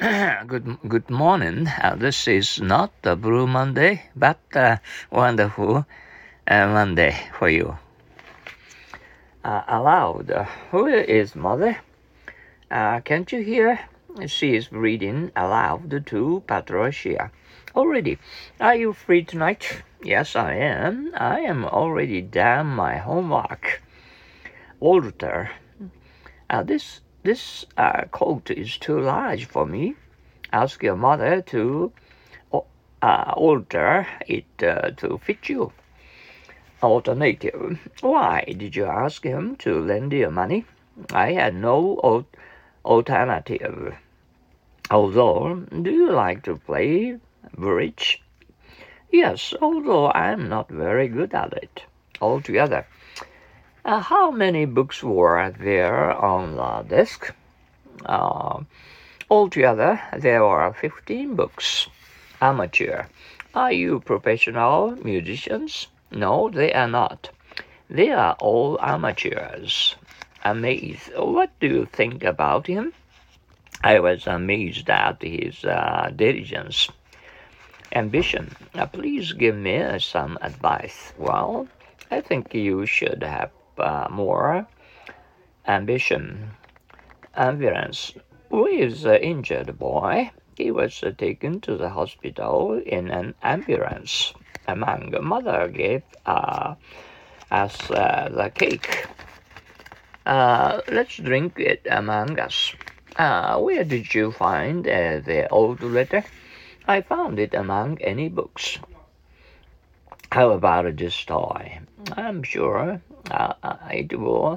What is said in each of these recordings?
Good morning. This is not the Blue Monday, but wonderful Monday for you. Aloud, who is mother? Can't you hear? She is reading aloud to Patricia. Already. Are you free tonight? Yes, I am. I am already done my homework. Walter, this coat is too large for me. Ask your mother to alter it to fit you. Alternative. Why did you ask him to lend you money? I had no alternative. Although, do you like to play bridge? Yes, although I'm not very good at it. Altogether. How many books were there on the desk? Altogether, there were 15 books. Amateur. Are you professional musicians? No, they are not. They are all amateurs. Amazed. What do you think about him? I was amazed at his diligence. Ambition. Please give me some advice. Well, I think you should have more ambition. Ambulance. Who is the injured boy? He was taken to the hospital in an ambulance. Among mother gave us the cake. Let's drink it among us. Where did you find the old letter? I found it among any books. How about this toy? I'm sure it will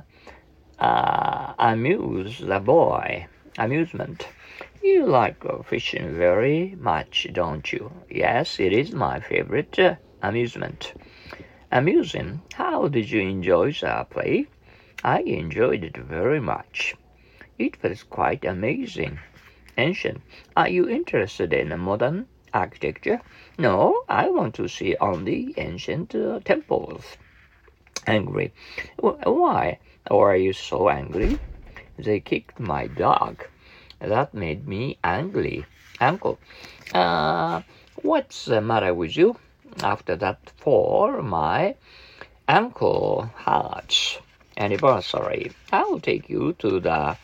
amuse the boy. Amusement. You like fishing very much, don't you? Yes, it is my favorite amusement. Amusing. How did you enjoy the play? I enjoyed it very much. It was quite amazing. Ancient. Are you interested in modern architecture? No, I want to see only ancient temples. Angry. Why are you so angry? They kicked my dog. That made me angry. Uncle, what's the matter with you? After that fall, my ankle hurts. Anniversary. I'll take you to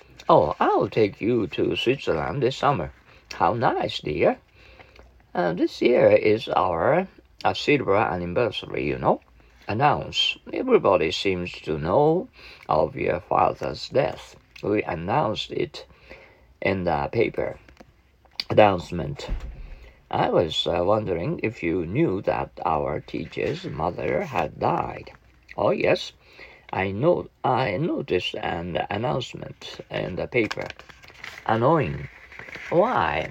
Switzerland this summer. How nice, dear. This year is our silver anniversary, you know. Announce. Everybody seems to know of your father's death. We announced it in the paper. Announcement. I was wondering if you knew that our teacher's mother had died. Oh, yes. I noticed an announcement in the paper. Annoying. Why?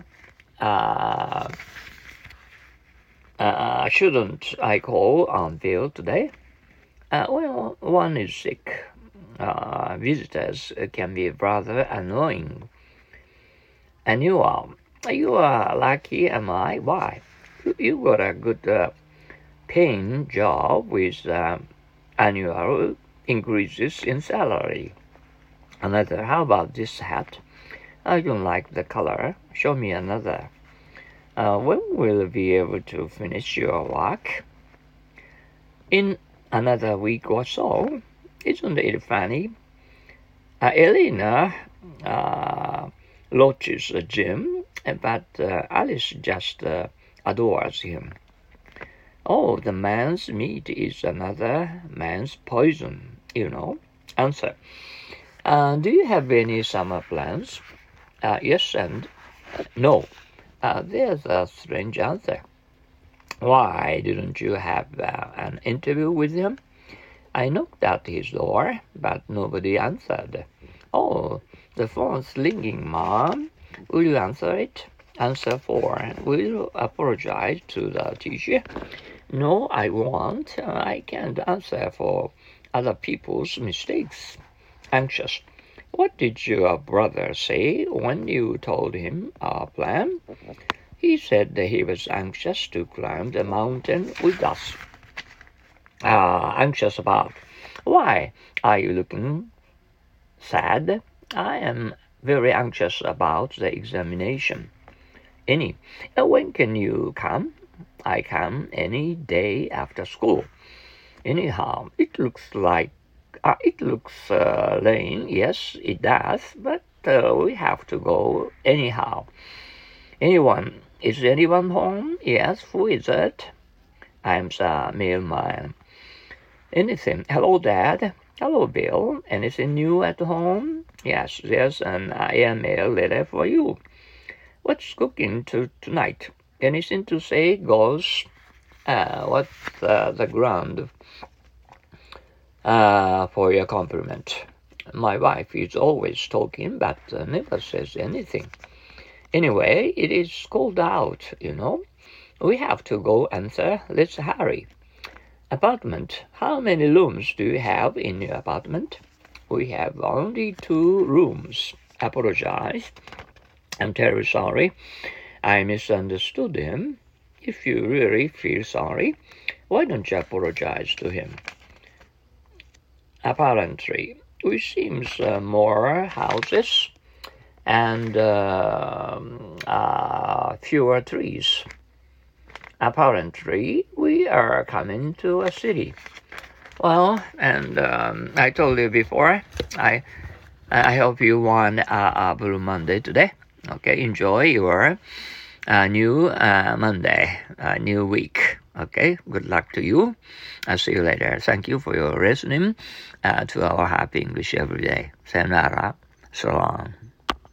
Shouldn't I call on Bill today? Well, one is sick. Visitors can be rather annoying. And you are lucky, am I? Why? You got a good paying job with annual increases in salary. Another, how about this hat? I don't like the color. Show me another. When will you be able to finish your work? In another week or so. Isn't it funny? Elena loathes Jim, but Alice just adores him. Oh, the man's meat is another man's poison, you know. Answer. Do you have any summer plans? Yes and no. There's a strange answer. Why didn't you have an interview with him? I knocked at his door, but nobody answered. Oh, the phone's ringing, Mom. Will you answer it? Answer 4. Will you apologize to the teacher? No, I won't. I can't answer for other people's mistakes. Anxious. What did your brother say when you told him our plan? He said that he was anxious to climb the mountain with us. Anxious about. Why are you looking sad? I am very anxious about the examination. Any. When can you come? I come any day after school. Anyhow, it looks lame. Yes, it does, but we have to go anyhow. Is anyone home? Yes, who is it? I'm the mailman. Anything? Hello, Dad. Hello, Bill. Anything new at home? Yes, there's an mail letter for you. What's cooking tonight? Anything to say, Goes? What's the ground for your compliment? My wife is always talking, but never says anything. Anyway, it is cold out, We have to go answer. Let's hurry. Apartment. How many rooms do you have in your apartment? We have only 2 rooms. Apologize. I'm terribly sorry. I misunderstood him. If you really feel sorry, why don't you apologize to him? Apparently, we seems more houses and fewer trees. Apparently, we are coming to a city. Well, and I told you before, I hope you won a Blue Monday today. Okay, enjoy your new Monday, new week. Okay, good luck to you. I'll see you later. Thank you for your listening to our Happy English Every Day. Sayonara. So long.